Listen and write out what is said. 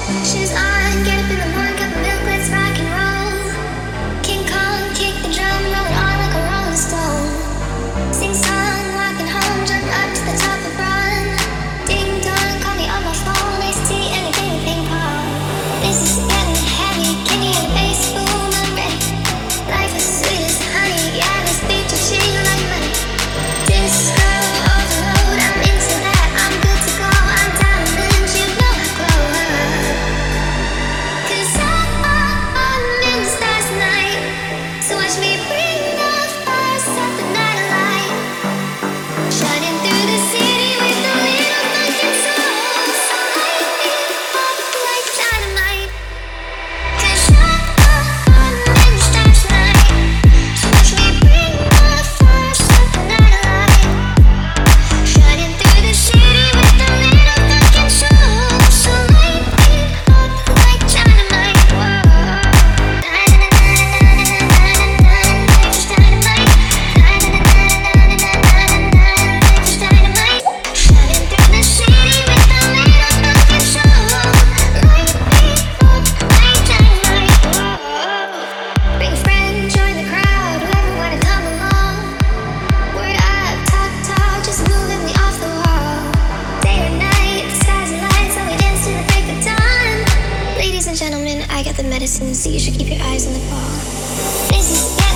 Shoes on, get up in the morning, cup of milk, let's rock and roll. King Kong, kick the drum, roll it on like a rolling stone. Sing song, walking home, jump up to the top of run. Ding dong, call me on my phone, iced tea and a game of ping pong. This is getting heavy, can you hear the bass boom? I'm ready. Life is sweet as honey, yeah, this beat will shake like money. Disco overload, I'm into that, I'm good to go. I'm diamond, you know I glow up. 'Cause I'm in the stars tonight. So watch me bring the fire, set the night alight. Shining through the city with a little funkin' soul. So light me up like dynamite. 'Cause I'm in the stars tonight. So watch me bring the fire, set the night alight. Shining through the city with a little funkin' soul. So light me up like dynamite. Whoa. Bring a friend, join the crowd, whoever wanna come along. Word up, talk tall, just moving me off the wall. Day or night, the skies are light, so we dance to the break of dawn. Ladies and gentlemen, I got the medicine, so you should keep your eyes on the ball. This is